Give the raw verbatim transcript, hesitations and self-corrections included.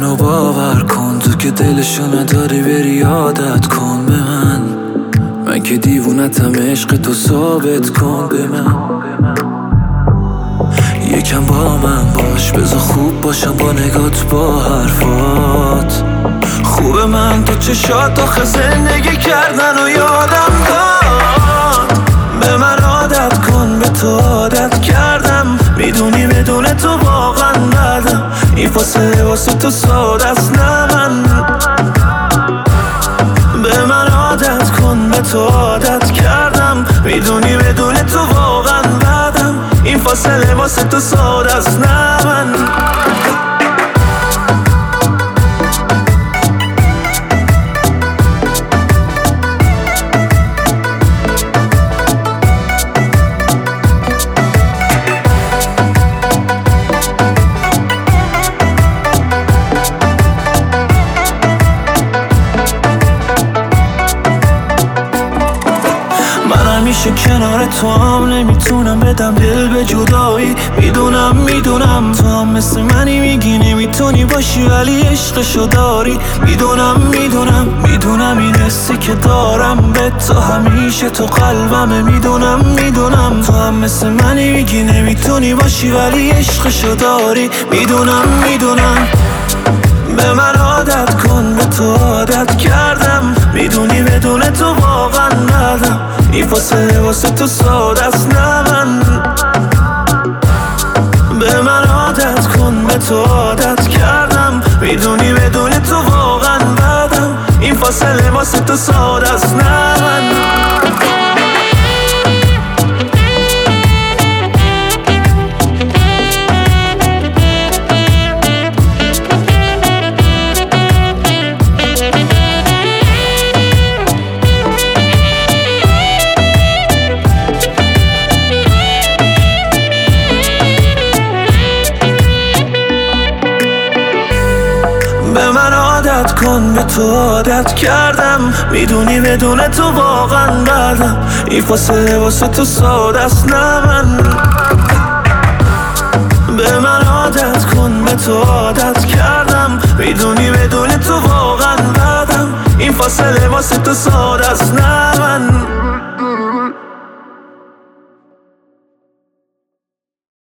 منو باور کن، تو که دلشو نداری بری عادت کن به من. من که دیوونتم، عشق تو ثابت کن به من. یکم با من باش، بذار خوب باشم با نگات با حرفات. خوبه من تو چشات آخه زندگی کردن و یادم داد. به من عادت کن، به تو عادت کردم. میدونی بدون تو واقعا بدم. این فاصله واسه تو ساده است نه من. به من عادت کن، به تو عادت کردم. میدونی بدون تو واقعا بدم. این فاصله واسه تو ساده است نه من. همیشه کنار تو هم نمیتونم بدم دل به جدایی. میدونم میدونم تو هم مثل منی، میگی نمیتونی باشی ولی عشقشو داری. میدونم میدونم میدونم این حسی که دارم به تو همیشه تو قلبمه. میدونم میدونم تو هم مثل منی، میگی نمیتونی باشی ولی عشقشو داری. میدونم میدونم به من عادت کن، به تو عادت کردم. میدونی بدون تو واقعا ندم. این فاصله واسه تو ساده است نه من. به من عادت کن، به تو عادت کردم. میدونی بدون تو واقعا بدم. این فاصله واسه تو ساده است نه من. به من عادت کن، به تو عادت کردم. میدونی بدون تو واقعا بدم. این فاصله واسه تو ساده است نه من. به من عادت کن، به تو عادت کردم. میدونی بدون تو واقعا بدم. این فاصله واسه تو ساده است نه من.